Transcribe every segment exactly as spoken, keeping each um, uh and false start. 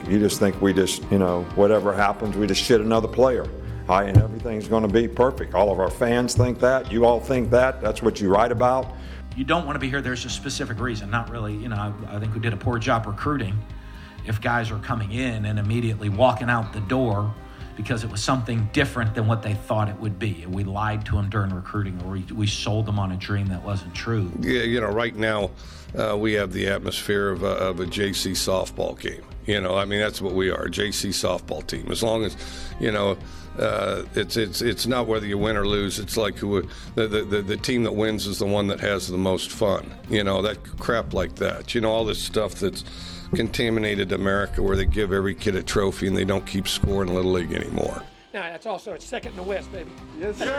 You just think we just, you know, whatever happens, we just shit another player. Hi, and everything's going to be perfect. All of our fans think that. You all think that. That's what you write about. You don't want to be here. There's a specific reason. Not really, you know, I, I think we did a poor job recruiting if guys are coming in and immediately walking out the door because it was something different than what they thought it would be. We lied to them during recruiting, or we, we sold them on a dream that wasn't true. Yeah, you know, right now uh, we have the atmosphere of a, of a J C softball game. You know, I mean, that's what we are, a J C softball team. As long as, you know, uh, it's it's it's not whether you win or lose. It's like who the, the the team that wins is the one that has the most fun. You know, that crap like that. You know, all this stuff that's contaminated America, where they give every kid a trophy and they don't keep scoring Little League anymore. Now, that's also a second in the West, baby. Yes, sir.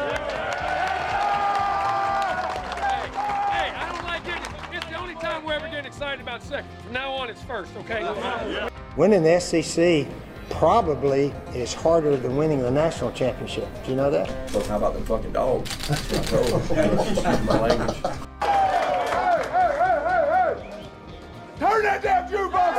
Hey, hey, I don't like getting, it's the only time we're ever getting excited about second. From now on, it's first, okay? Yeah. Winning the S E C probably is harder than winning the national championship. Do you know that? So how about them fucking dogs? My language. Turn that damn jukebox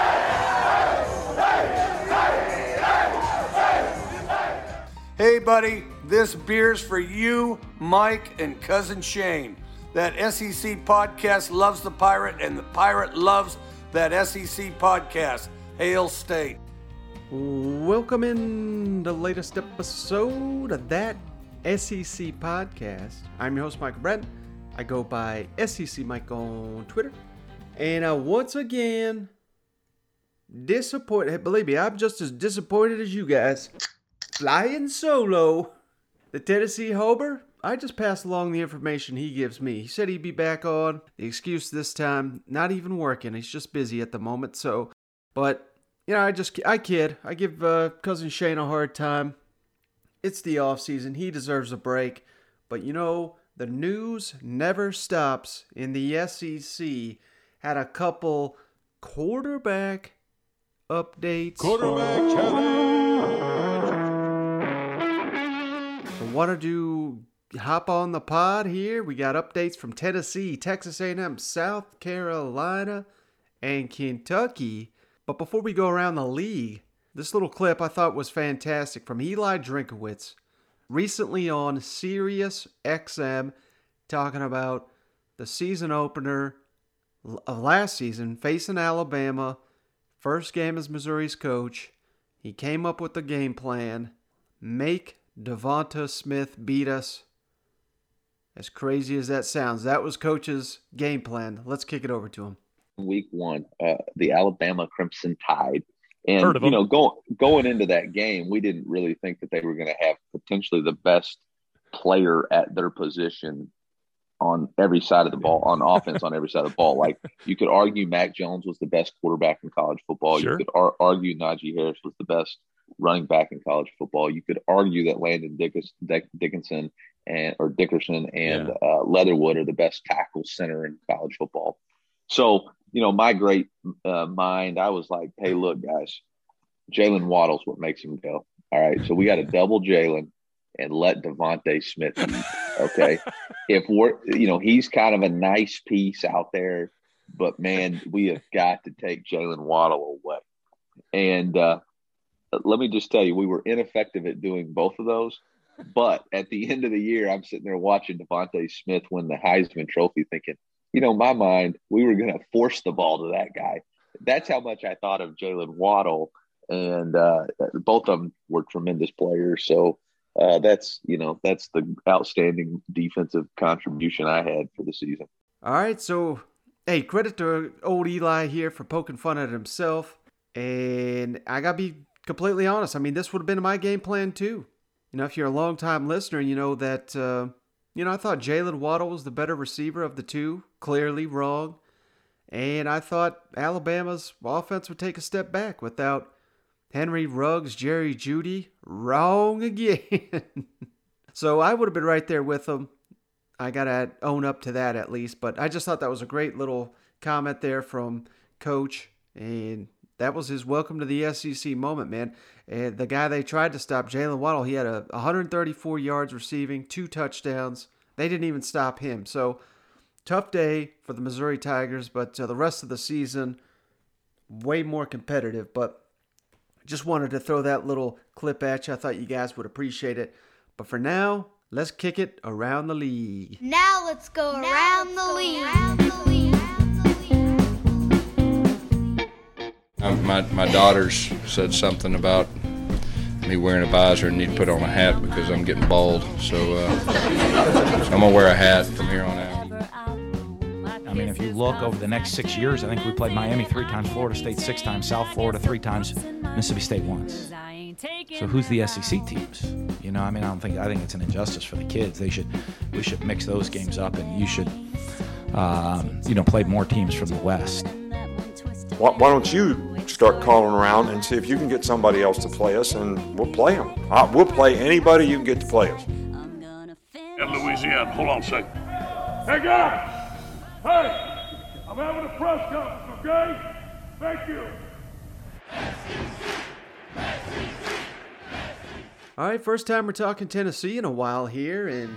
on! Hey, buddy, this beer's for you, Mike, and cousin Shane. That S E C podcast loves the Pirate, and the Pirate loves that S E C podcast. Hail State. Welcome in the latest episode of that S E C podcast. I'm your host, Michael Bratton. I go by S E C Mike on Twitter. And uh, once again, disappointed. Believe me, I'm just as disappointed as you guys. Flying solo. The Tennessee Hober, I just passed along the information he gives me. He said he'd be back on. The excuse this time, not even working. He's just busy at the moment. So, but, you know, I just, I kid. I give uh, cousin Shane a hard time. It's the off season. He deserves a break. But, you know, the news never stops in the S E C. Had a couple quarterback updates. Quarterback challenge. So wanted to hop on the pod here. We got updates from Tennessee, Texas A and M, South Carolina, and Kentucky. But before we go around the league, this little clip I thought was fantastic from Eli Drinkowitz, recently on Sirius X M, talking about the season opener of last season, facing Alabama, first game as Missouri's coach. He came up with the game plan, make Devonta Smith beat us. As crazy as that sounds, that was coach's game plan. Let's kick it over to him. Week one, uh, the Alabama Crimson Tide. And, you know, going going into that game, we didn't really think that they were going to have potentially the best player at their position on every side of the ball, on offense, on every side of the ball. Like, you could argue Mac Jones was the best quarterback in college football. Sure. You could ar- argue Najee Harris was the best running back in college football. You could argue that Landon Dick- Dick- Dickinson and or Dickerson and yeah. uh, Leatherwood are the best tackle center in college football. So, you know, my great uh, mind, I was like, hey, look, guys, Jalen Waddle's what makes him go. All right, so we got to double Jalen and let Devonta Smith eat, okay? If we're, you know, he's kind of a nice piece out there, but, man, we have got to take Jalen Waddle away. And uh, let me just tell you, we were ineffective at doing both of those. But at the end of the year, I'm sitting there watching Devonta Smith win the Heisman Trophy thinking, you know, in my mind, we were going to force the ball to that guy. That's how much I thought of Jalen Waddle. And uh, both of them were tremendous players. So uh, that's, you know, that's the outstanding defensive contribution I had for the season. All right. So, hey, credit to old Eli here for poking fun at himself. And I got to be completely honest. I mean, this would have been my game plan too. You know, if you're a long-time listener, you know that, uh, you know, I thought Jalen Waddle was the better receiver of the two. Clearly wrong. And I thought Alabama's offense would take a step back without Henry Ruggs, Jerry Jeudy. Wrong again. So I would have been right there with them. I got to own up to that at least. But I just thought that was a great little comment there from Coach. And that was his welcome to the S E C moment, man. And the guy they tried to stop, Jalen Waddle, he had a one hundred thirty-four yards receiving, two touchdowns. They didn't even stop him. So tough day for the Missouri Tigers, but uh, the rest of the season, way more competitive. But Just wanted to throw that little clip at you. I thought you guys would appreciate it. But for now, let's kick it around the league. Now let's go now around, let's the go around the league. Um, my, my daughters said something about me wearing a visor and need to put on a hat because I'm getting bald. So, uh, so I'm going to wear a hat from here on out. I mean, if you look over the next six years, I think we played Miami three times, Florida State six times, South Florida three times, Mississippi State once. So who's the S E C teams? You know, I mean, I don't think I think it's an injustice for the kids. They should we should mix those games up, and you should, um, you know, play more teams from the West. Why, why don't you start calling around and see if you can get somebody else to play us, and we'll play them. Uh, we'll play anybody you can get to play us. In Louisiana, hold on a second. Hey guys! Hey, I'm having a press conference, okay? Thank you. All right, first time we're talking Tennessee in a while here, and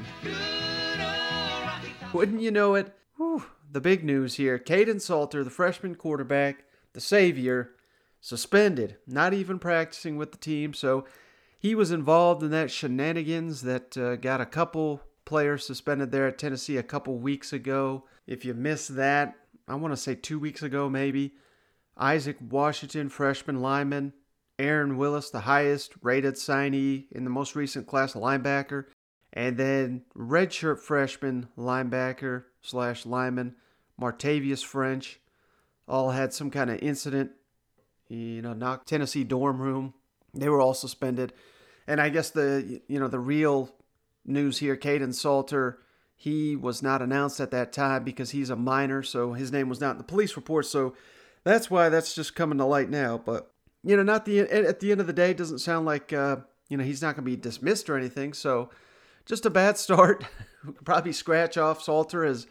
wouldn't you know it, whew, the big news here. Kaidon Salter, the freshman quarterback, the savior, suspended, not even practicing with the team. So he was involved in that shenanigans that uh, got a couple players suspended there at Tennessee a couple weeks ago. If you missed that, I want to say two weeks ago maybe, Isaac Washington, freshman lineman, Aaron Willis, the highest rated signee in the most recent class, linebacker, and then redshirt freshman linebacker slash lineman, Martavius French, all had some kind of incident, you know, knocked Tennessee dorm room. They were all suspended. And I guess the, you know, the real news here, Kaidon Salter, he was not announced at that time because he's a minor, so his name was not in the police report. So that's why that's just coming to light now. But, you know, not the at the end of the day, it doesn't sound like, uh, you know, he's not going to be dismissed or anything. So just a bad start. We could probably scratch off Salter as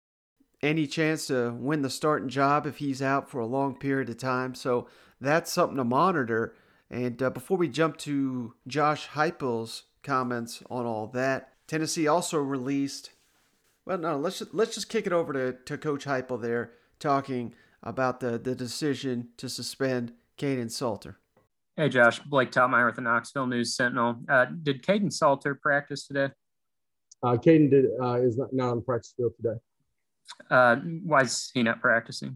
any chance to win the starting job if he's out for a long period of time. So that's something to monitor. And uh, before we jump to Josh Heupel's comments on all that, Tennessee also released, well, no, let's just, let's just kick it over to, to Coach Heupel there, talking about the, the decision to suspend Kaidon Salter. Hey, Josh. Blake Topmeyer with the Knoxville News Sentinel. Uh, did Kaidon Salter practice today? Uh, Kaidon did, uh, is not, not on the practice field today. Uh, why is he not practicing?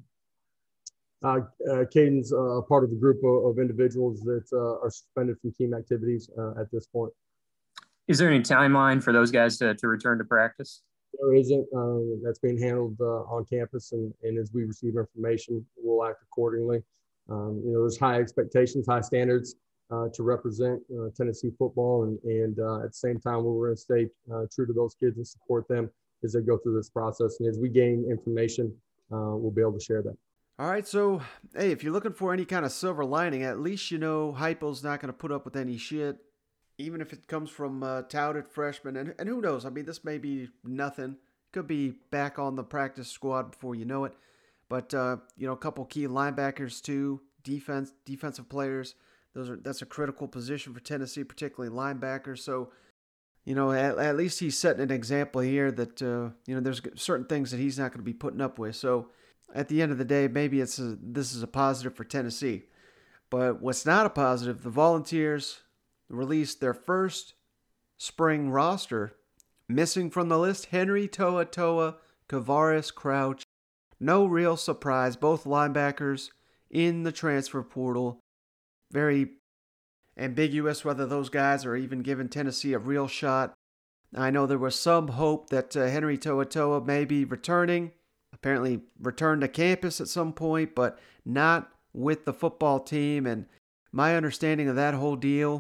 Uh, uh, Kaidon's uh, part of the group of, of individuals that uh, are suspended from team activities uh, at this point. Is there any timeline for those guys to, to return to practice? There isn't. Um, that's being handled uh, on campus, and, and as we receive information, we'll act accordingly. Um, you know, there's high expectations, high standards uh, to represent uh, Tennessee football, and, and uh, at the same time, we're going to stay uh, true to those kids and support them as they go through this process. And as we gain information, uh, we'll be able to share that. All right, so, hey, if you're looking for any kind of silver lining, at least you know Heupel's not going to put up with any shit, even if it comes from uh, touted freshmen. And, and who knows? I mean, this may be nothing. Could be back on the practice squad before you know it. But, uh, you know, a couple key linebackers, too, defense, defensive players. Those are That's a critical position for Tennessee, particularly linebackers. So, you know, at, at least he's setting an example here that, uh, you know, there's certain things that he's not going to be putting up with. So, at the end of the day, maybe it's a, this is a positive for Tennessee. But what's not a positive, the Volunteers released their first spring roster. Missing from the list, Henry Toa Toa, Kavaris Crouch. No real surprise, both linebackers in the transfer portal. Very ambiguous whether those guys are even giving Tennessee a real shot. I know there was some hope that uh, Henry Toa Toa may be returning. Apparently returned to campus at some point, but not with the football team. And my understanding of that whole deal,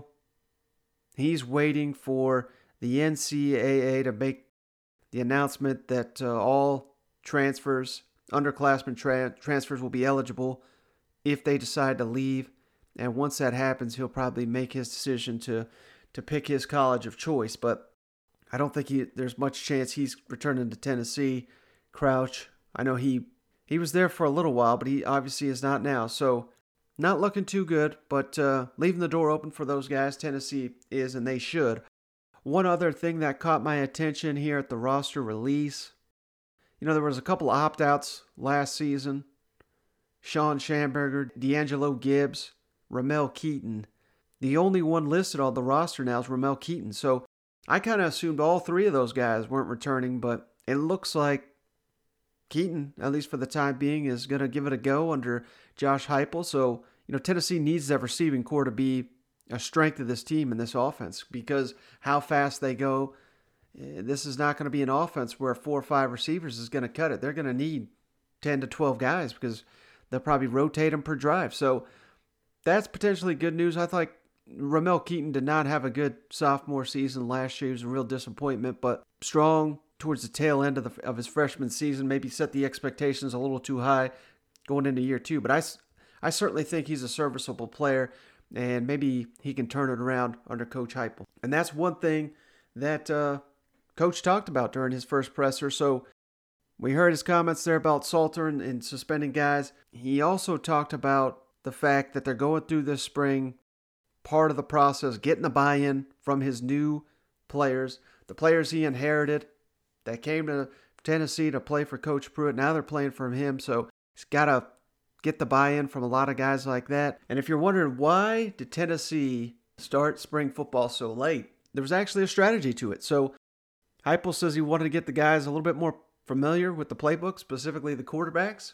he's waiting for the N C double A to make the announcement that uh, all transfers, underclassmen tra- transfers will be eligible if they decide to leave. And once that happens, he'll probably make his decision to, to pick his college of choice. But I don't think he, there's much chance he's returning to Tennessee. Crouch, I know he he was there for a little while, but he obviously is not now. So not looking too good, but uh, leaving the door open for those guys. Tennessee is, and they should. One other thing that caught my attention here at the roster release, you know, there was a couple of opt-outs last season. Sean Schamberger, D'Angelo Gibbs, Ramel Keaton. The only one listed on the roster now is Ramel Keaton. So I kind of assumed all three of those guys weren't returning, but it looks like Keaton, at least for the time being, is going to give it a go under Josh Heupel. So, you know, Tennessee needs that receiving core to be a strength of this team in this offense, because how fast they go, this is not going to be an offense where four or five receivers is going to cut it. They're going to need ten to twelve guys because they'll probably rotate them per drive. So that's potentially good news. I thought Ramel Keaton did not have a good sophomore season last year. He was a real disappointment, but strong towards the tail end of, the, of his freshman season. Maybe set the expectations a little too high going into year two. But I, I certainly think he's a serviceable player, and maybe he can turn it around under Coach Heupel. And that's one thing that uh, Coach talked about during his first presser. So we heard his comments there about Salter and, and suspending guys. He also talked about the fact that they're going through this spring, part of the process, getting the buy-in from his new players, the players he inherited that came to Tennessee to play for Coach Pruitt. Now they're playing for him, so he's got to get the buy-in from a lot of guys like that. And if you're wondering why did Tennessee start spring football so late, there was actually a strategy to it. So Heupel says he wanted to get the guys a little bit more familiar with the playbook, specifically the quarterbacks.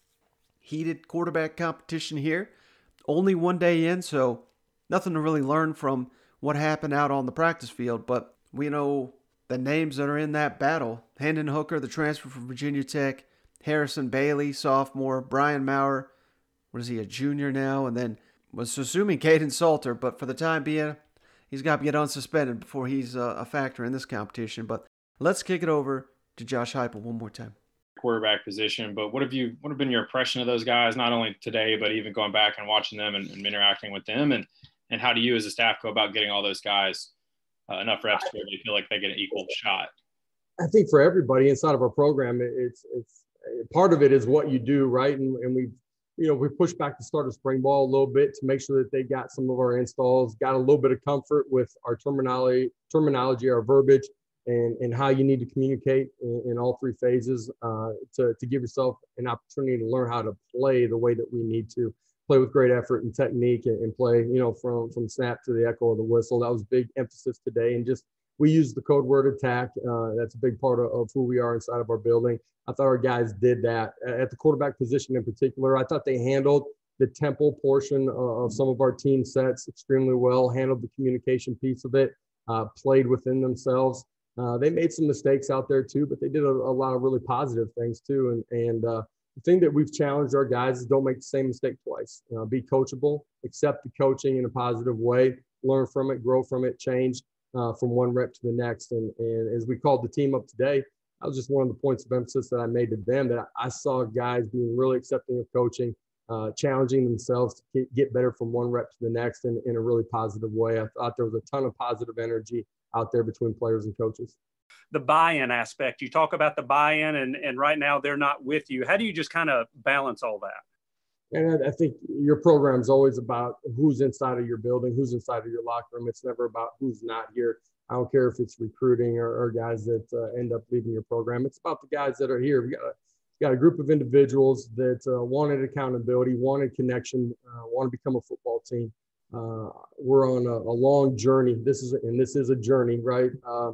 Heated quarterback competition here. Only one day in, so nothing to really learn from what happened out on the practice field, but we know the names that are in that battle. Hendon Hooker, the transfer from Virginia Tech, Harrison Bailey, sophomore, Brian Maurer, what is he, a junior now? And then was assuming Caden Salter, but for the time being, he's got to get unsuspended before he's uh, a factor in this competition. But let's kick it over to Josh Heupel one more time. Quarterback position, but what have you, what have been your impression of those guys, not only today, but even going back and watching them and, and interacting with them? And, and how do you as a staff go about getting all those guys uh, enough reps where they feel like they get an equal shot? I think for everybody inside of our program, it's, it's part of it is what you do, right? And, and we've, you know, we pushed back the start of spring ball a little bit to make sure that they got some of our installs, got a little bit of comfort with our terminology, terminology, our verbiage, and, and how you need to communicate in, in all three phases uh, to, to give yourself an opportunity to learn how to play the way that we need to play with great effort and technique and, and play, you know, from, from snap to the echo of the whistle. That was big emphasis today. And just, we use the code word attack. Uh, that's a big part of, of who we are inside of our building. I thought our guys did that at the quarterback position in particular. I thought they handled the tempo portion of, of some of our team sets extremely well, handled the communication piece of it, uh, played within themselves. Uh, they made some mistakes out there too, but they did a, a lot of really positive things too. And, and uh, the thing that we've challenged our guys is don't make the same mistake twice. Uh, be coachable, accept the coaching in a positive way, learn from it, grow from it, change uh, from one rep to the next. And, and as we called the team up today, that was just one of the points of emphasis that I made to them, that I saw guys being really accepting of coaching, uh, challenging themselves to get, get better from one rep to the next in, in a really positive way. I thought there was a ton of positive energy out there between players and coaches. The buy-in aspect, you talk about the buy-in and, and right now they're not with you. How do you just kind of balance all that? And I think your program is always about who's inside of your building, who's inside of your locker room. It's never about who's not here. I don't care if it's recruiting or, or guys that uh, end up leaving your program. It's about the guys that are here. We got a, got a group of individuals that uh, wanted accountability, wanted connection, uh, want to become a football team. Uh, we're on a, a long journey. This is, and this is a journey, right, uh,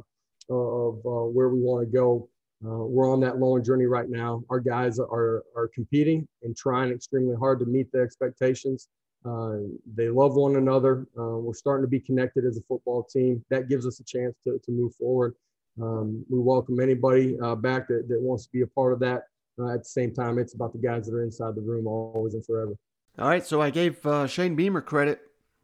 of uh, where we want to go. Uh, we're on that long journey right now. Our guys are are competing and trying extremely hard to meet the expectations. Uh, they love one another. Uh, we're starting to be connected as a football team. That gives us a chance to, to move forward. Um, we welcome anybody uh, back that, that wants to be a part of that. Uh, at the same time, it's about the guys that are inside the room always and forever. All right, so I gave uh, Shane Beamer credit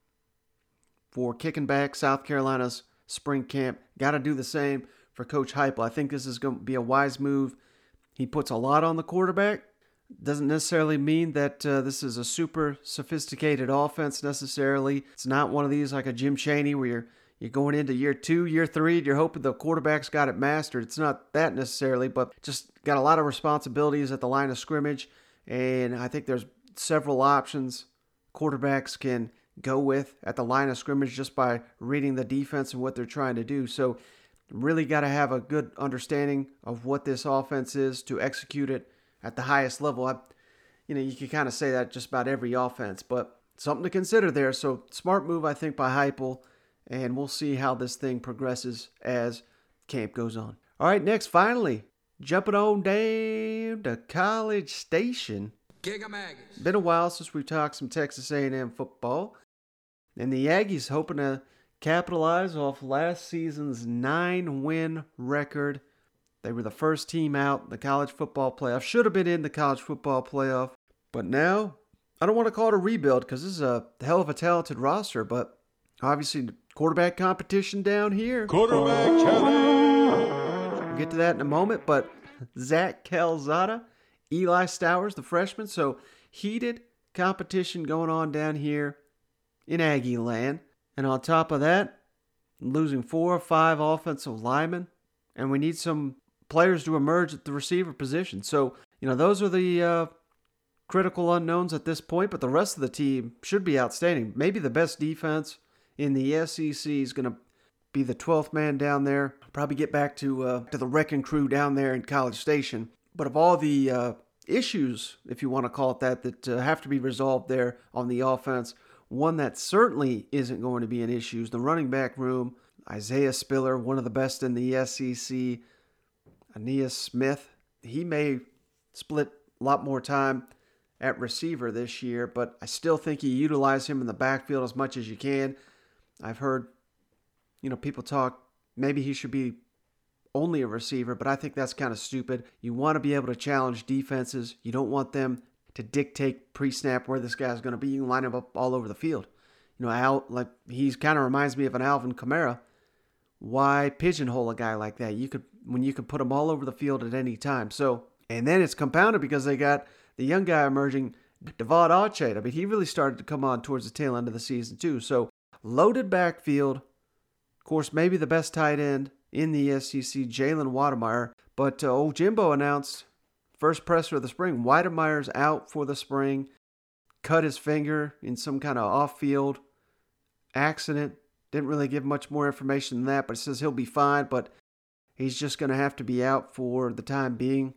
for kicking back South Carolina's spring camp. Got to do the same for Coach Heupel. I think this is going to be a wise move. He puts a lot on the quarterback. Doesn't necessarily mean that uh, this is a super sophisticated offense necessarily. It's not one of these like a Jim Chaney where you're you're going into year two, year three, and you're hoping the quarterback's got it mastered. It's not that necessarily, but just got a lot of responsibilities at the line of scrimmage, and I think there's several options quarterbacks can go with at the line of scrimmage just by reading the defense and what they're trying to do. So really got to have a good understanding of what this offense is to execute it at the highest level. I, you know, you can kind of say that just about every offense, but something to consider there. So smart move, I think, by Heupel, and we'll see how this thing progresses as camp goes on. All right, next, finally, jumping on down to College Station. Been a while since we've talked some Texas A and M football, and the Aggies hoping to capitalize off last season's nine-win record. They were the first team out in the college football playoff. Should have been in the college football playoff, but now I don't want to call it a rebuild because this is a hell of a talented roster, but obviously the quarterback competition down here. Quarterback challenge. We'll get to that in a moment, but Zach Calzada, Eli Stowers, the freshman, so heated competition going on down here in Aggie land. And on top of that, losing four or five offensive linemen, and we need some players to emerge at the receiver position. So, you know, those are the uh, critical unknowns at this point, but the rest of the team should be outstanding. Maybe the best defense in the S E C is going to be the twelfth man down there. Probably get back to uh, to the wrecking crew down there in College Station. But of all the uh, issues, if you want to call it that, that uh, have to be resolved there on the offense, one that certainly isn't going to be an issue is the running back room. Isaiah Spiller, one of the best in the S E C. Aeneas Smith, he may split a lot more time at receiver this year, but I still think you utilize him in the backfield as much as you can. I've heard, you know, people talk, maybe he should be only a receiver, but I think that's kind of stupid. You want to be able to challenge defenses. You don't want them to dictate pre-snap where this guy's going to be. You can line him up all over the field. You know, Al, like, he's kind of reminds me of an Alvin Kamara. Why pigeonhole a guy like that? You could, when you could put him all over the field at any time. So, and then it's compounded because they got the young guy emerging, Devon Achane. I mean, he really started to come on towards the tail end of the season too. So, loaded backfield. Of course, maybe the best tight end in the S E C, Jalen Wydermyer. But uh, old Jimbo announced, first presser of the spring, Wydermyer's out for the spring. Cut his finger in some kind of off-field accident. Didn't really give much more information than that, but it says he'll be fine, but he's just going to have to be out for the time being.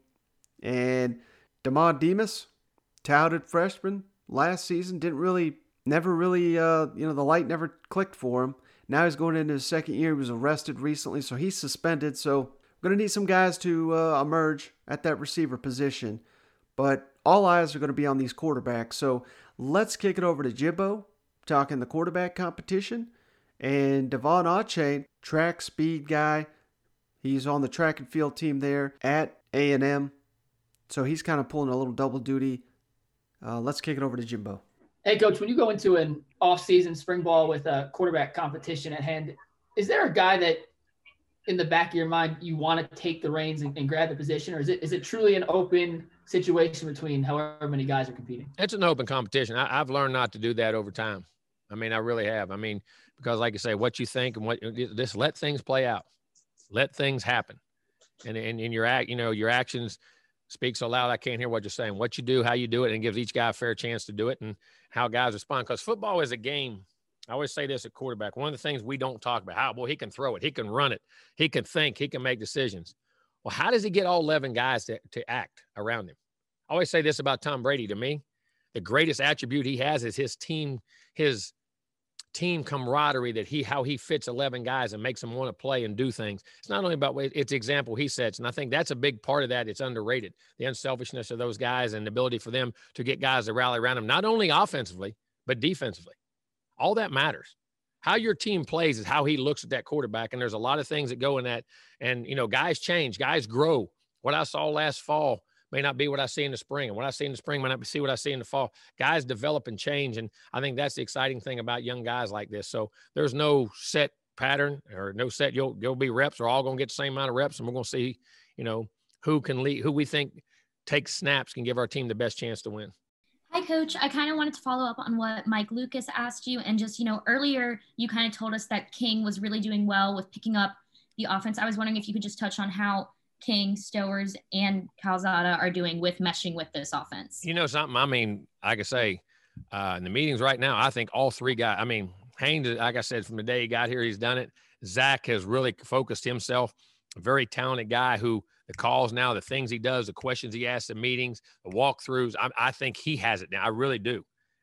And Damon Demas, touted freshman last season, didn't really, never really, uh, you know, the light never clicked for him. Now he's going into his second year. He was arrested recently, so he's suspended. So we're going to need some guys to uh, emerge at that receiver position. But all eyes are going to be on these quarterbacks. So let's kick it over to Jimbo, talking the quarterback competition. And Devon Achane, track speed guy. He's on the track and field team there at A and M. So he's kind of pulling a little double duty. Uh, let's kick it over to Jimbo. Hey, Coach, when you go into an off-season spring ball with a quarterback competition at hand, is there a guy that in the back of your mind you want to take the reins and, and grab the position, or is it is it truly an open situation between however many guys are competing? It's an open competition. I, I've learned not to do that over time. I mean, I really have. I mean, because like I say, what you think and what just let things play out, let things happen, and and in your act, you know, your actions speak so loud I can't hear what you're saying. What you do, how you do it, and it gives each guy a fair chance to do it, and how guys respond. Because football is a game. I always say this at quarterback. One of the things we don't talk about, how, well, he can throw it, he can run it, he can think, he can make decisions. Well, how does he get all eleven guys to, to act around him? I always say this about Tom Brady. To me, the greatest attribute he has is his team, his team camaraderie, that he, how he fits eleven guys and makes them want to play and do things. It's not only about, it's the example he sets. And I think that's a big part of that. It's underrated. The unselfishness of those guys and the ability for them to get guys to rally around them, not only offensively, but defensively. All that matters. How your team plays is how he looks at that quarterback. And there's a lot of things that go in that. And, you know, guys change, guys grow. What I saw last fall may not be what I see in the spring. And what I see in the spring may not see what I see in the fall. Guys develop and change. And I think that's the exciting thing about young guys like this. So there's no set pattern or no set, you'll, you'll be reps. We're all going to get the same amount of reps. And we're going to see, you know, who can lead, who we think takes snaps can give our team the best chance to win. Hi, Coach. I kind of wanted to follow up on what Mike Lucas asked you. And just, you know, earlier you kind of told us that King was really doing well with picking up the offense. I was wondering if you could just touch on how King, Stowers, and Calzada are doing with meshing with this offense. You know something? I mean, like I say, uh, in the meetings right now, I think all three guys, I mean, Haynes, like I said, from the day he got here, he's done it. Zach has really focused himself, a very talented guy who the calls now, the things he does, the questions he asks in meetings, the walkthroughs, I, I think he has it now. I really do.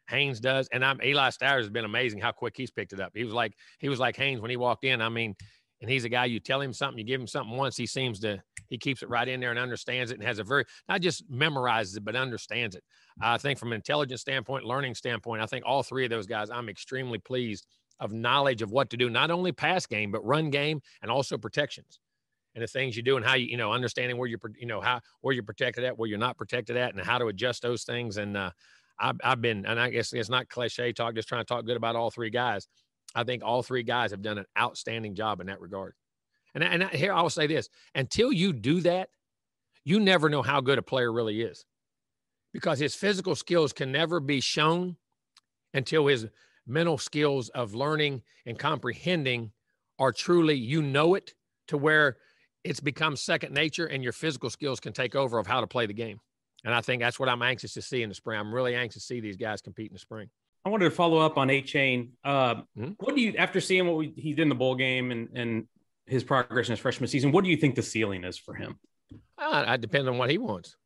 Haynes does. And I'm Eli Stowers has been amazing how quick he's picked it up. He was like, he was like Haynes when he walked in. I mean, and he's a guy, you tell him something, you give him something once, he seems to, he keeps it right in there and understands it and has a very, not just memorizes it, but understands it. I think from an intelligence standpoint, learning standpoint, I think all three of those guys, I'm extremely pleased of knowledge of what to do, not only pass game, but run game and also protections and the things you do and how you, you know, understanding where you're, you know, how, where you're protected at, where you're not protected at, and how to adjust those things. And uh, I've, I've been, and I guess it's not cliche talk, just trying to talk good about all three guys. I think all three guys have done an outstanding job in that regard. And, and here I'll say this, until you do that, you never know how good a player really is, because his physical skills can never be shown until his mental skills of learning and comprehending are truly, you know it, to where it's become second nature and your physical skills can take over of how to play the game. And I think that's what I'm anxious to see in the spring. I'm really anxious to see these guys compete in the spring. I wanted to follow up on Achane. Uh, mm-hmm. What do you, after seeing what we, he did in the bowl game and, and his progress in his freshman season, what do you think the ceiling is for him? Uh, it depends on what he wants.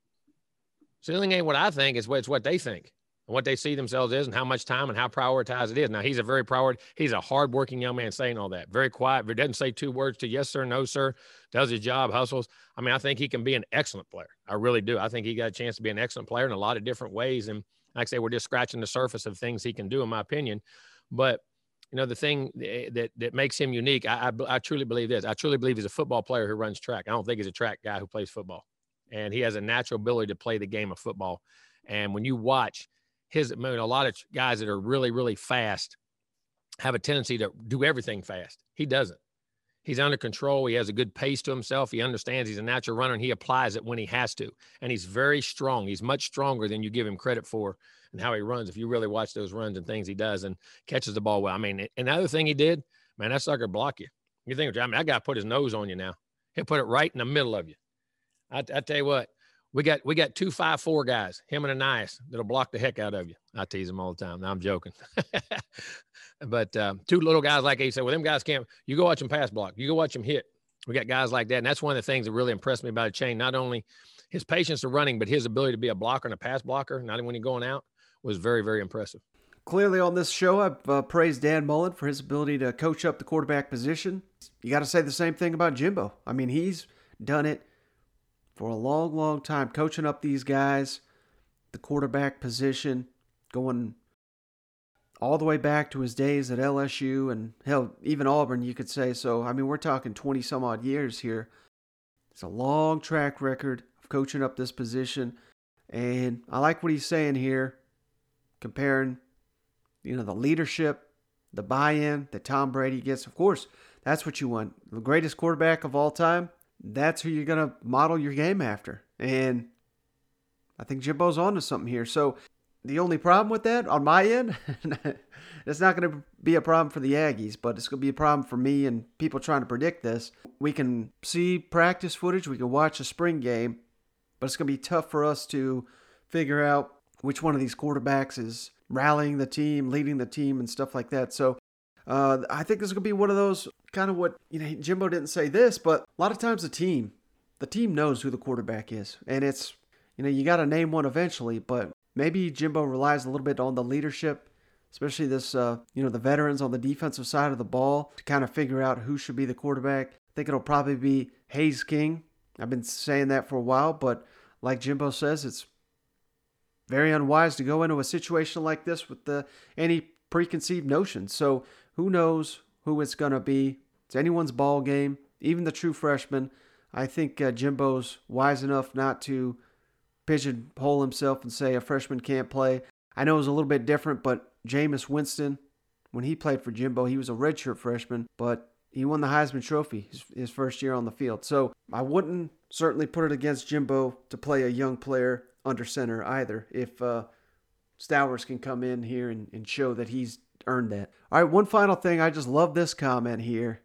Ceiling ain't what I think, it's what, it's what they think and what they see themselves is and how much time and how prioritized it is. Now, he's a very priority, he's a hardworking young man saying all that. Very quiet, but doesn't say two words to yes, sir, no, sir, does his job, hustles. I mean, I think he can be an excellent player. I really do. I think he got a chance to be an excellent player in a lot of different ways. And like I say, we're just scratching the surface of things he can do, in my opinion. But, you know, the thing that that makes him unique, I, I, I truly believe this. I truly believe he's a football player who runs track. I don't think he's a track guy who plays football. And he has a natural ability to play the game of football. And when you watch his, I mean, a lot of guys that are really, really fast have a tendency to do everything fast. He doesn't. He's under control. He has a good pace to himself. He understands he's a natural runner, and he applies it when he has to. And he's very strong. He's much stronger than you give him credit for and how he runs. If you really watch those runs and things he does and catches the ball well. I mean, and the other thing he did, man, that sucker block you. You think, I mean, that guy put his nose on you now. He'll put it right in the middle of you. I, I tell you what, we got we got two five four guys, him and Anais, that'll block the heck out of you. I tease him all the time. Now I'm joking. But um, two little guys like he said, well, them guys can't. You go watch them pass block. You go watch them hit. We got guys like that, and that's one of the things that really impressed me about Achane. Not only his patience to running, but his ability to be a blocker and a pass blocker, not even when he's going out, was very, very impressive. Clearly on this show, I've uh, praised Dan Mullen for his ability to coach up the quarterback position. You got to say the same thing about Jimbo. I mean, he's done it for a long, long time, coaching up these guys, the quarterback position, going all the way back to his days at L S U and hell, even Auburn, you could say. So, I mean, we're talking twenty some odd years here. It's a long track record of coaching up this position. And I like what he's saying here, comparing, you know, the leadership, the buy-in that Tom Brady gets. Of course, that's what you want. The greatest quarterback of all time, that's who you're going to model your game after. And I think Jimbo's on to something here. So the only problem with that on my end, it's not going to be a problem for the Aggies, but it's going to be a problem for me and people trying to predict this. We can see practice footage. We can watch a spring game, but it's going to be tough for us to figure out which one of these quarterbacks is rallying the team, leading the team, and stuff like that. So uh, I think this is going to be one of those kind of what, you know, Jimbo didn't say this, but a lot of times the team, the team knows who the quarterback is. And it's, you know, you got to name one eventually, but maybe Jimbo relies a little bit on the leadership, especially this, uh, you know, the veterans on the defensive side of the ball to kind of figure out who should be the quarterback. I think it'll probably be Hayes King. I've been saying that for a while, but like Jimbo says, it's very unwise to go into a situation like this with the, any preconceived notions. So who knows who it's going to be? It's anyone's ball game, even the true freshman. I think uh, Jimbo's wise enough not to pigeonhole himself and say a freshman can't play. I know it was a little bit different, but Jameis Winston, when he played for Jimbo, he was a redshirt freshman, but he won the Heisman Trophy his, his first year on the field. So I wouldn't certainly put it against Jimbo to play a young player under center either, if uh, Stowers can come in here and, and show that he's earned that. All right, one final thing. I just love this comment here.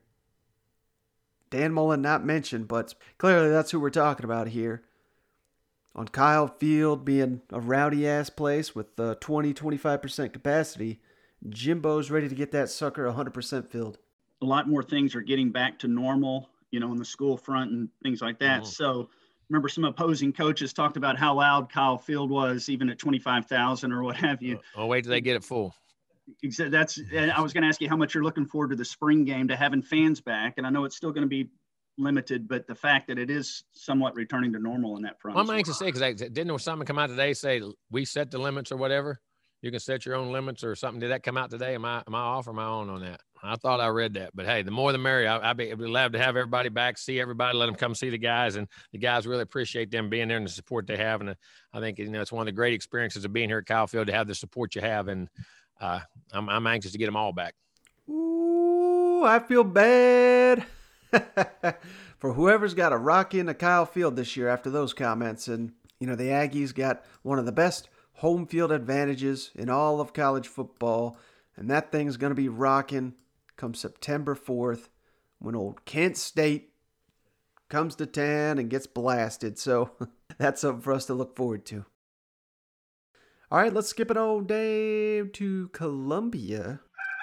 Dan Mullen not mentioned, but clearly that's who we're talking about here. On Kyle Field being a rowdy-ass place with uh, twenty, twenty-five percent capacity, Jimbo's ready to get that sucker one hundred percent filled. A lot more things are getting back to normal, you know, on the school front and things like that. Mm-hmm. So remember some opposing coaches talked about how loud Kyle Field was, even at twenty-five thousand or what have you. Oh, wait till they get it full. That's, I was going to ask you how much you're looking forward to the spring game, to having fans back. And I know it's still going to be limited, but the fact that it is somewhat returning to normal in that front. Well, I'm anxious to say, because I didn't know something come out today say we set the limits or whatever. You can set your own limits or something. Did that come out today? Am I am I off or am I on on that? I thought I read that, but hey, the more the merrier. I, I'd be glad to have everybody back, see everybody, let them come see the guys, and the guys really appreciate them being there and the support they have. And I think you know it's one of the great experiences of being here at Kyle Field to have the support you have, and uh, I'm I'm anxious to get them all back. Ooh, I feel bad for whoever's got to rock into Kyle Field this year after those comments. And you know the Aggies got one of the best home field advantages in all of college football, and that thing's going to be rocking come September fourth when old Kent State comes to town and gets blasted. So that's something for us to look forward to. All right, let's skip it on down to Columbia,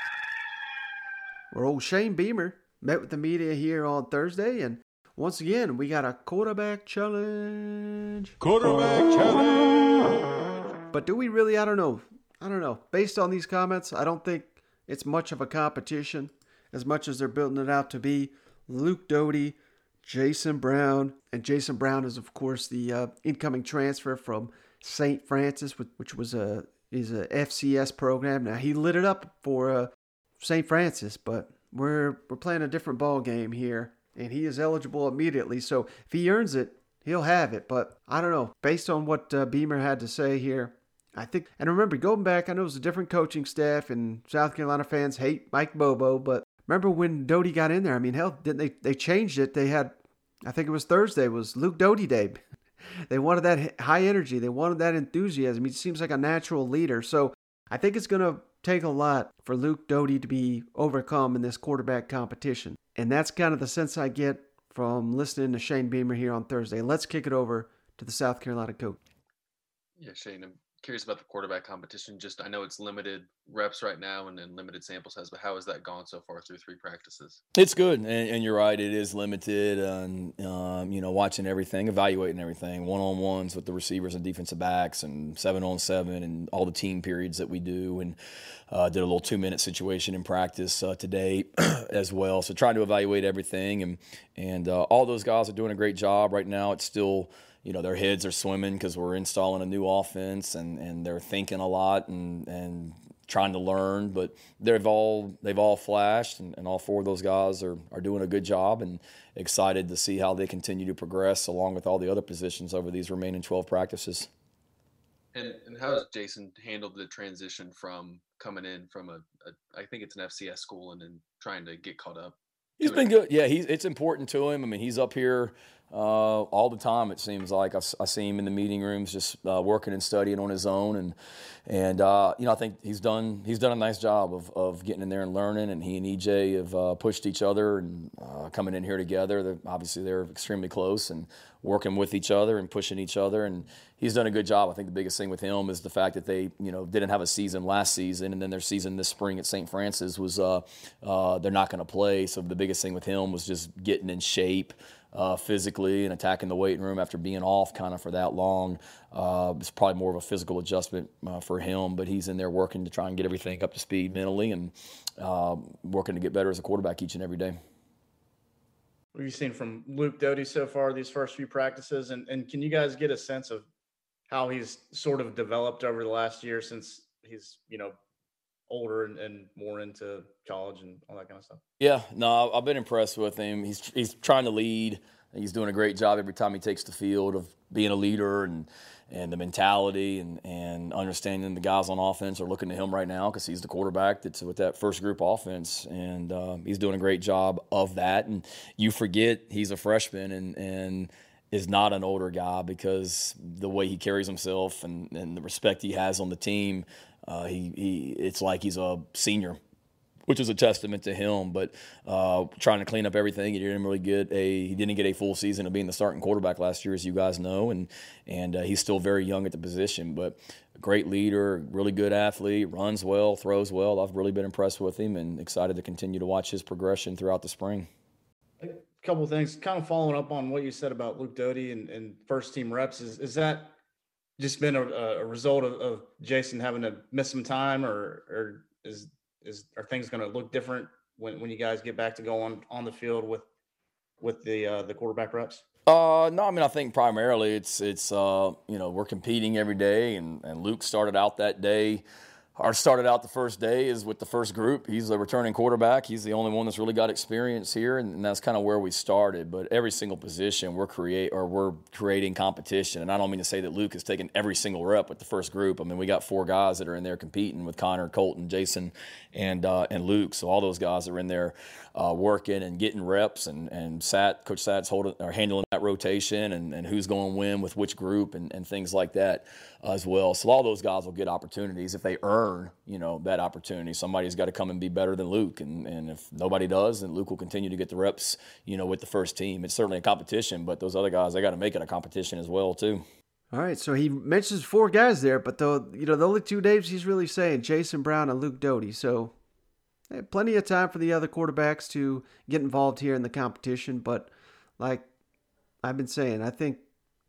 where old Shane Beamer met with the media here on Thursday, and once again, we got a quarterback challenge. Quarterback challenge. But do we really? I don't know. I don't know. Based on these comments, I don't think it's much of a competition as much as they're building it out to be. Luke Doty, Jason Brown, and Jason Brown is, of course, the uh, incoming transfer from Saint Francis, which was a is a F C S program. Now, he lit it up for uh, Saint Francis, but we're we're playing a different ball game here, and he is eligible immediately. So if he earns it, he'll have it. But I don't know. Based on what uh, Beamer had to say here, I think, and remember, going back, I know it was a different coaching staff, and South Carolina fans hate Mike Bobo, but remember when Doty got in there? I mean, hell, didn't they? They changed it. They had, I think it was Thursday, was Luke Doty Day. They wanted that high energy. They wanted that enthusiasm. He seems like a natural leader. So I think it's going to take a lot for Luke Doty to be overcome in this quarterback competition. And that's kind of the sense I get from listening to Shane Beamer here on Thursday. Let's kick it over to the South Carolina coach. Yeah, Shane, I'm curious about the quarterback competition. Just I know it's limited reps right now and then limited sample size, but how has that gone so far through three practices? It's good, and, and you're right. It is limited, and um, you know, watching everything, evaluating everything, one-on-ones with the receivers and defensive backs, and seven-on-seven, and all the team periods that we do, and uh, did a little two-minute situation in practice uh, today as well. So trying to evaluate everything, and and uh, all those guys are doing a great job right now. It's still, you know, their heads are swimming because we're installing a new offense, and, and they're thinking a lot and, and trying to learn. But they've all they've all flashed, and, and all four of those guys are, are doing a good job, and excited to see how they continue to progress along with all the other positions over these remaining twelve practices. And and how has Jason handled the transition from coming in from a, a I think it's an F C S school and then trying to get caught up? He's been good. Yeah, he's it's important to him. I mean, he's up here uh, all the time. It seems like I, I see him in the meeting rooms, just uh, working and studying on his own, and and uh, you know, I think he's done he's done a nice job of of getting in there and learning. And he and E J have uh, pushed each other and uh, coming in here together. They're, obviously, they're extremely close and working with each other and pushing each other. And he's done a good job. I think the biggest thing with him is the fact that they, you know, didn't have a season last season, and then their season this spring at Saint Francis was uh, uh, they're not going to play. So the biggest thing with him was just getting in shape uh, physically and attacking the weight room after being off kind of for that long. Uh, it's probably more of a physical adjustment uh, for him, but he's in there working to try and get everything up to speed mentally, and uh, working to get better as a quarterback each and every day. What have you seen from Luke Doty so far these first few practices? And, and can you guys get a sense of how he's sort of developed over the last year since he's, you know, older and, and more into college and all that kind of stuff? Yeah, no, I've been impressed with him. He's he's trying to lead. He's doing a great job every time he takes the field of being a leader, and and the mentality and, and understanding the guys on offense are looking to him right now because he's the quarterback that's with that first group offense, and uh, he's doing a great job of that. And you forget he's a freshman and and is not an older guy because the way he carries himself and, and the respect he has on the team, uh, he, he it's like he's a senior, which is a testament to him. But uh, trying to clean up everything, he didn't really get a he didn't get a full season of being the starting quarterback last year, as you guys know, and and uh, he's still very young at the position. But a great leader, really good athlete, runs well, throws well. I've really been impressed with him and excited to continue to watch his progression throughout the spring. a couple of things, kind of following up on what you said about Luke Doty and, and first team reps. Is is that just been a, a result of, of Jason having to miss some time, or or is is are things going to look different when, when you guys get back to going on the field with with the uh, the quarterback reps? Uh, no, I mean, I think primarily it's, it's uh, you know, we're competing every day, and, and Luke started out that day, or started out the first day is with the first group. He's the returning quarterback. He's the only one that's really got experience here, and, and that's kind of where we started. But every single position we're create or we're creating competition, and I don't mean to say that Luke has taken every single rep with the first group. I mean, we got four guys that are in there competing with Connor, Colton, Jason, and uh, and Luke. So all those guys are in there uh, working and getting reps, and and Sat, Coach Sat's holding or handling that rotation, and, and who's going to win with which group, and, and things like that uh, as well. So all those guys will get opportunities if they earn, you know, that opportunity. Somebody's got to come and be better than Luke, and, and if nobody does, then Luke will continue to get the reps, you know, with the first team. It's certainly a competition, but those other guys, they got to make it a competition as well too. All right, so he mentions four guys there, but the you know the only two names he's really saying, Jason Brown and Luke Doty. So hey, plenty of time for the other quarterbacks to get involved here in the competition. But like I've been saying, I think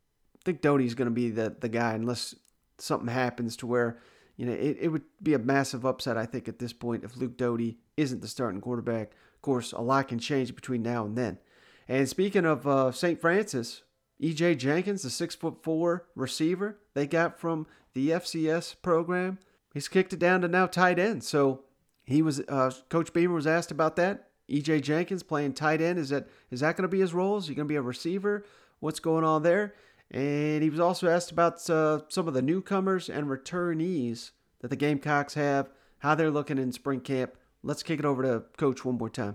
I think Doty's going to be the the guy unless something happens to where, you know, it, it would be a massive upset, I think, at this point if Luke Doty isn't the starting quarterback. Of course, a lot can change between now and then. And speaking of uh, Saint Francis, E J Jenkins, the six foot four receiver they got from the F C S program, he's kicked it down to now tight end. So he was, uh, Coach Beamer was asked about that. E J Jenkins playing tight end, is that is that going to be his role? Is he going to be a receiver? What's going on there? And he was also asked about uh, some of the newcomers and returnees that the Gamecocks have, how they're looking in spring camp. Let's kick it over to Coach one more time.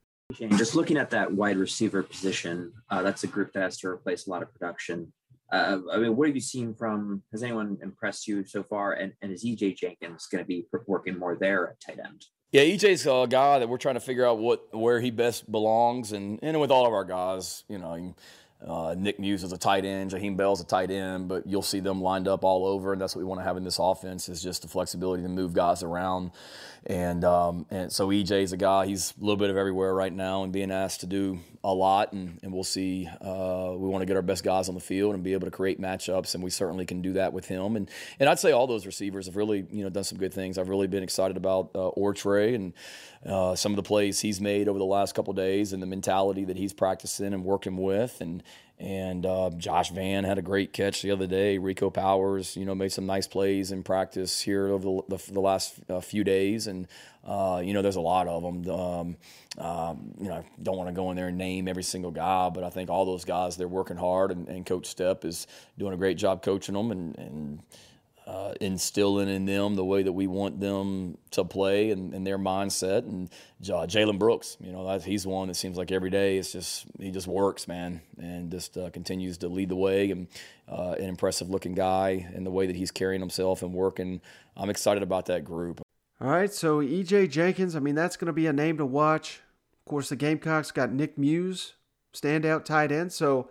Just looking at that wide receiver position, uh, that's a group that has to replace a lot of production. Uh, I mean, what have you seen from, has anyone impressed you so far? And, and is E J Jenkins going to be working more there at tight end? Yeah, E J's a guy that we're trying to figure out what where he best belongs. And, and with all of our guys, you know, Uh, Nick Muse is a tight end, Jaheim Bell's a tight end, but you'll see them lined up all over, and that's what we want to have in this offense is just the flexibility to move guys around. And um, and so E J's a guy, he's a little bit of everywhere right now and being asked to do a lot, and, and we'll see. Uh, we want to get our best guys on the field and be able to create matchups, and we certainly can do that with him. And and I'd say all those receivers have really, you know, done some good things. I've really been excited about uh, Ortre and uh, some of the plays he's made over the last couple of days and the mentality that he's practicing and working with. And And uh, Josh Van had a great catch the other day. Rico Powers, you know, made some nice plays in practice here over the, the, the last uh, few days. And, uh, you know, there's a lot of them. Um, um, you know, I don't want to go in there and name every single guy, but I think all those guys, they're working hard. And, and Coach Stepp is doing a great job coaching them and, and uh, instilling in them the way that we want them to play and, and their mindset. And uh, Jalen Brooks, you know, he's one that seems like every day it's just he just works, man, and just uh, continues to lead the way. And uh, an impressive-looking guy in the way that he's carrying himself and working. I'm excited about that group. All right, so E J Jenkins, I mean, that's going to be a name to watch. Of course, the Gamecocks got Nick Muse, standout tight end. So,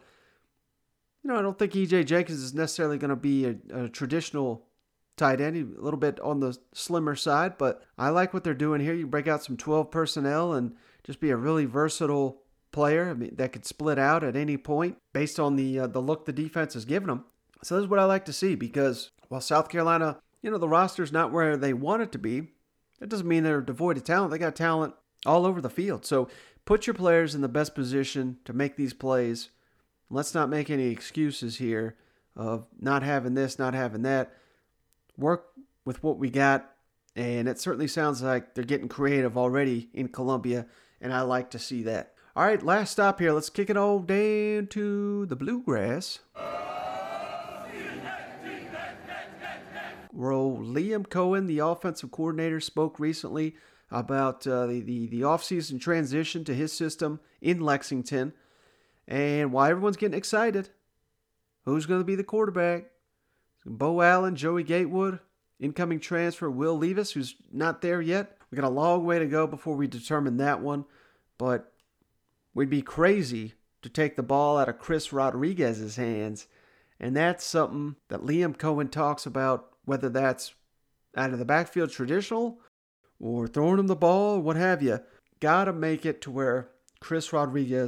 you know, I don't think E J Jenkins is necessarily going to be a, a traditional tight end, a little bit on the slimmer side, but I like what they're doing here. You break out some twelve personnel and just be a really versatile player. I mean, that could split out at any point based on the uh, the look the defense is giving them. So this is what I like to see, because while South Carolina, you know, the roster's not where they want it to be, that doesn't mean they're devoid of talent. They got talent all over the field. So put your players in the best position to make these plays. Let's not make any excuses here of not having this, not having that. Work with what we got, and it certainly sounds like they're getting creative already in Columbia, and I like to see that. All right, last stop here. Let's kick it all down to the Bluegrass. Well, Liam Cohen, the offensive coordinator, spoke recently about uh, the, the, the offseason transition to his system in Lexington, and why everyone's getting excited. Who's going to be the quarterback? Bo Allen, Joey Gatewood, incoming transfer Will Levis, who's not there yet. We got a long way to go before we determine that one, but we'd be crazy to take the ball out of Chris Rodriguez's hands, and that's something that Liam Cohen talks about, whether that's out of the backfield traditional or throwing him the ball or what have you. Got to make it to where Chris Rodriguez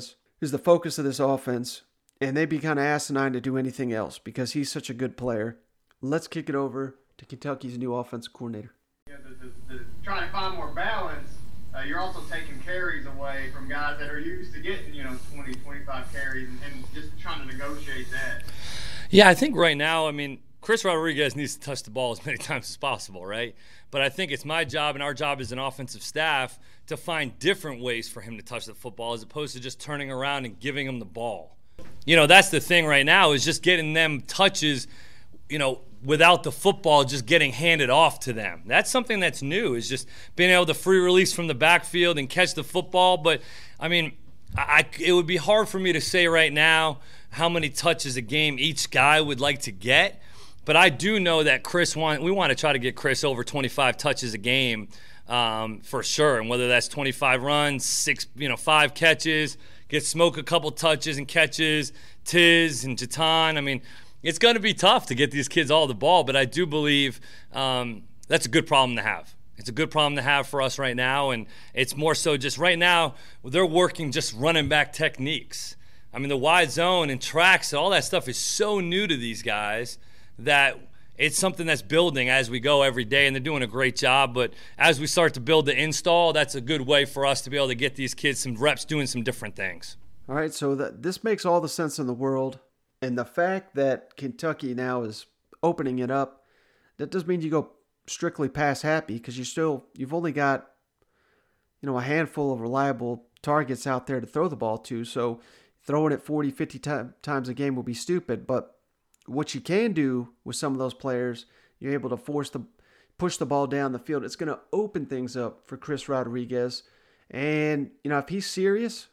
who's the focus of this offense, and they'd be kind of asinine to do anything else because he's such a good player. Let's kick it over to Kentucky's new offensive coordinator. Yeah, the, the, the, trying to find more balance, uh, you're also taking carries away from guys that are used to getting, you know, twenty, twenty-five carries and, and just trying to negotiate that. Yeah, I think right now, I mean, Chris Rodriguez needs to touch the ball as many times as possible, right? But I think it's my job and our job as an offensive staff to find different ways for him to touch the football as opposed to just turning around and giving him the ball. You know, that's the thing right now is just getting them touches, you know, without the football just getting handed off to them. That's something that's new, is just being able to free release from the backfield and catch the football. But, I mean, I, it would be hard for me to say right now how many touches a game each guy would like to get. But I do know that Chris want we want to try to get Chris over twenty-five touches a game um, for sure. And whether that's twenty-five runs, six, you know, five catches, get Smoke a couple touches and catches, Tiz and Jatan. I mean, it's going to be tough to get these kids all the ball, but I do believe um, that's a good problem to have. It's a good problem to have for us right now, and it's more so just right now they're working just running back techniques. I mean, the wide zone and tracks and all that stuff is so new to these guys that it's something that's building as we go every day, and they're doing a great job. But as we start to build the install, that's a good way for us to be able to get these kids some reps doing some different things. All right, so that this makes all the sense in the world. And the fact that Kentucky now is opening it up, that doesn't mean you go strictly pass happy, because you still, you've only got, you know, a handful of reliable targets out there to throw the ball to. So throwing it forty, fifty times a game will be stupid. But what you can do with some of those players, you're able to force the, push the ball down the field. It's going to open things up for Chris Rodriguez. And, you know, if he's serious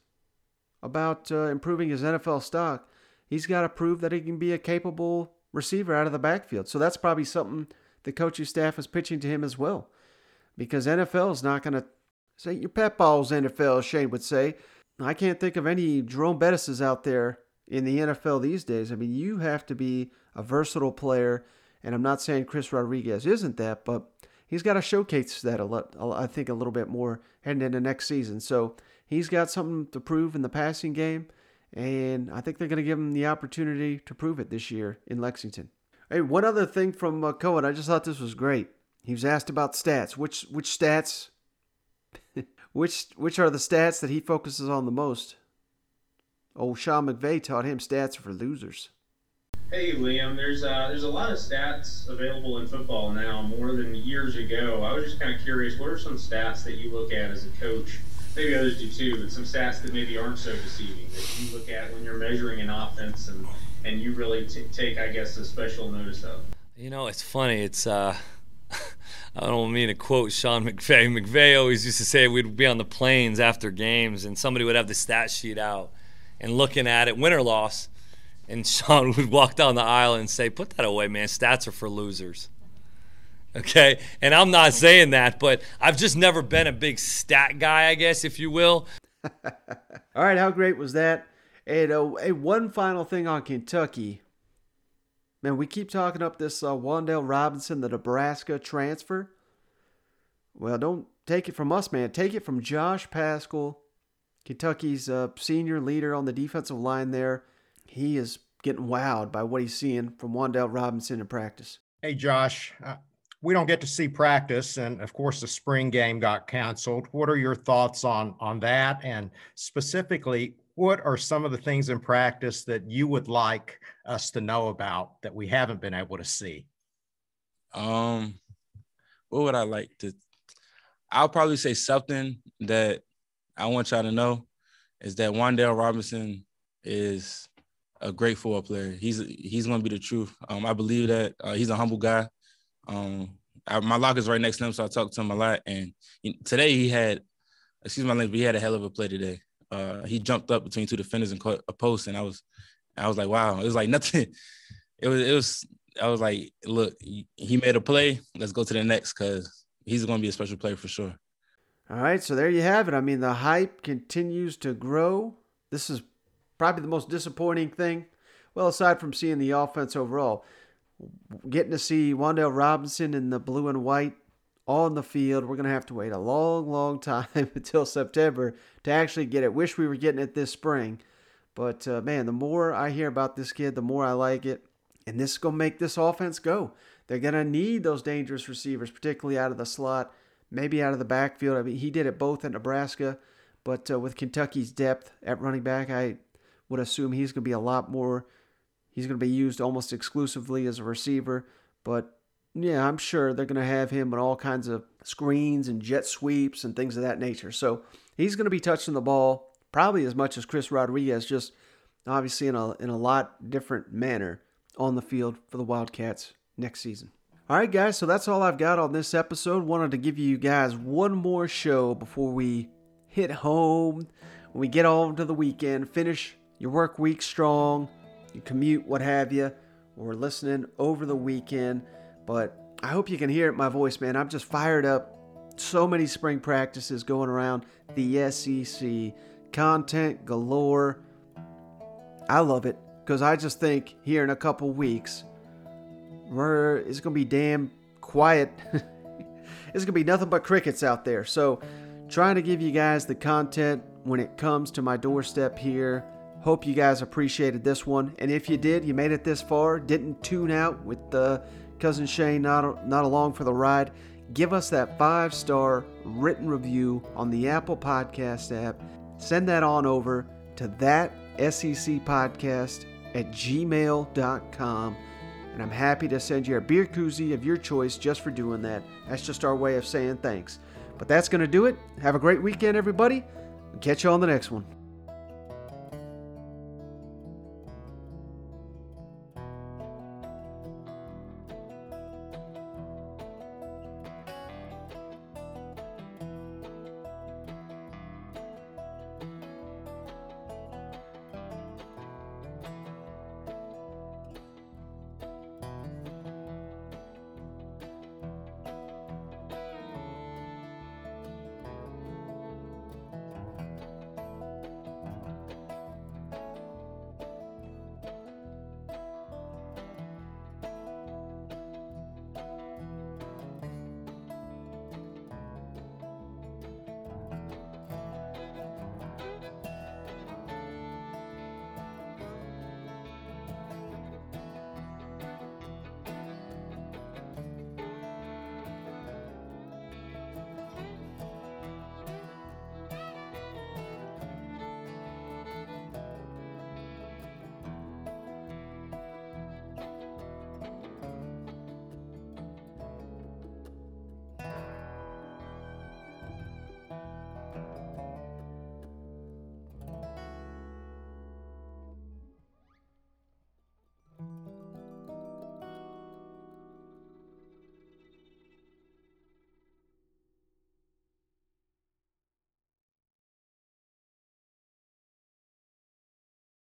about uh, improving his N F L stock, he's got to prove that he can be a capable receiver out of the backfield. So that's probably something the coaching staff is pitching to him as well. Because N F L is not going to say, your pet balls N F L, Shane would say. I can't think of any Jerome Bettis's out there in the N F L these days. I mean, you have to be a versatile player, and I'm not saying Chris Rodriguez isn't that, but he's got to showcase that a lot, I think, a little bit more heading into next season. So he's got something to prove in the passing game, and I think they're going to give him the opportunity to prove it this year in Lexington. Hey, one other thing from uh, Cohen, I just thought this was great. He was asked about stats. Which which stats? which which are the stats that he focuses on the most? Oh, Sean McVay taught him stats for losers. Hey, Liam, there's uh, there's a lot of stats available in football now, more than years ago. I was just kind of curious, what are some stats that you look at as a coach? Maybe others do too, but some stats that maybe aren't so deceiving that you look at when you're measuring an offense and, and you really t- take, I guess, a special notice of. You know, it's funny. It's uh, I don't mean to quote Sean McVay. McVay always used to say we'd be on the planes after games and somebody would have the stat sheet out and looking at it, win or loss, and Sean would walk down the aisle and say, put that away, man. Stats are for losers. Okay? And I'm not saying that, but I've just never been a big stat guy, I guess, if you will. All right, how great was that? And uh, hey, one final thing on Kentucky. Man, we keep talking up this uh, Wan'Dale Robinson, the Nebraska transfer. Well, don't take it from us, man. Take it from Josh Paschal, Kentucky's uh, senior leader on the defensive line there. He is getting wowed by what he's seeing from Wan'Dale Robinson in practice. Hey, Josh, uh, we don't get to see practice, and of course the spring game got canceled. What are your thoughts on, on that? And specifically, what are some of the things in practice that you would like us to know about that we haven't been able to see? Um, what would I like to – I'll probably say something that I want y'all to know is that Wan'Dale Robinson is a great football player. He's he's going to be the truth. Um, I believe that. Uh, he's a humble guy. Um, I, my locker's right next to him, so I talk to him a lot. And he, today he had – excuse my language, but he had a hell of a play today. Uh, he jumped up between two defenders and caught a post, and I was, I was like, wow. It was like nothing. It was, it was. I was like, look, he made a play. Let's go to the next because he's going to be a special player for sure. All right, so there you have it. I mean, the hype continues to grow. This is probably the most disappointing thing. Well, aside from seeing the offense overall, getting to see Wan'Dale Robinson in the blue and white on the field. We're going to have to wait a long, long time until September to actually get it. Wish we were getting it this spring. But, uh, man, the more I hear about this kid, the more I like it. And this is going to make this offense go. They're going to need those dangerous receivers, particularly out of the slot, maybe out of the backfield. I mean, he did it both at Nebraska, but uh, with Kentucky's depth at running back, I would assume he's going to be a lot more. He's going to be used almost exclusively as a receiver. But, yeah, I'm sure they're going to have him with all kinds of screens and jet sweeps and things of that nature. So he's going to be touching the ball probably as much as Chris Rodriguez, just obviously in a in a lot different manner on the field for the Wildcats next season. All right, guys, so that's all I've got on this episode. Wanted to give you guys one more show before we hit home, when we get on to the weekend, finish your work week strong, you commute, what have you, or listening over the weekend. But I hope you can hear it in my voice, man. I'm just fired up. So many spring practices going around the S E C. Content galore. I love it because I just think here in a couple weeks, we're, it's going to be damn quiet. It's going to be nothing but crickets out there. So trying to give you guys the content when it comes to my doorstep here. Hope you guys appreciated this one. And if you did, you made it this far, didn't tune out with uh, Cousin Shane not, not along for the ride, give us that five-star written review on the Apple Podcast app. Send that on over to that S E C podcast at gmail dot com. And I'm happy to send you a beer koozie of your choice just for doing that. That's just our way of saying thanks. But that's going to do it. Have a great weekend, everybody. Catch you on the next one.